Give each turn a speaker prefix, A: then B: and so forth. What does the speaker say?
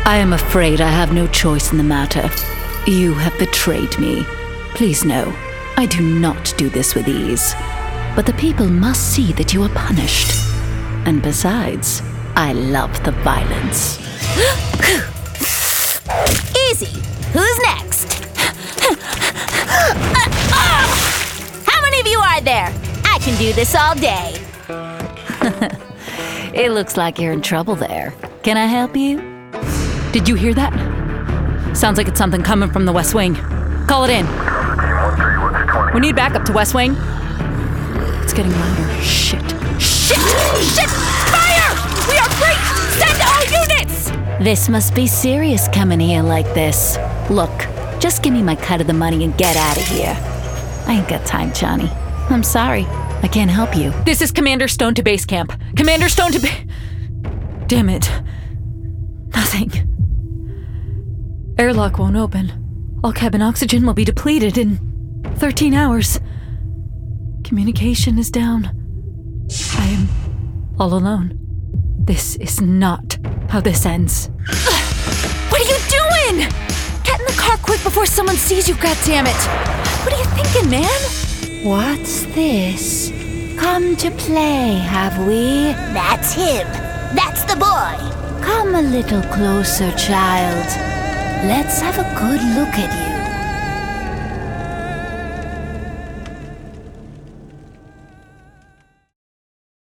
A: I am afraid I have no choice in the matter. You have betrayed me. Please know, I do not do this with ease. But the people must see that you are punished. And besides, I love the violence.
B: Easy. Who's next? How many of you are there? I can do this all day.
A: It looks like you're in trouble there. Can I help you? Did you hear that? Sounds like it's something coming from the West Wing. Call it in. We need backup to West Wing. It's getting louder. Shit.
B: Fire! We are breach! Send all units!
A: This must be serious coming here like this. Look, just give me my cut of the money and get out of here. I ain't got time, Johnny. I'm sorry. I can't help you. This is Commander Stone to base camp. Commander Stone to Damn it. Nothing. Airlock won't open. All cabin oxygen will be depleted in 13 hours. Communication is down. I am all alone. This is not how this ends.
B: What are you doing? Get in the car quick before someone sees you, goddammit! What are you thinking, man?
A: What's this? Come to play, have we?
B: That's him. That's the boy.
A: Come a little closer, child. Let's have a good look at you.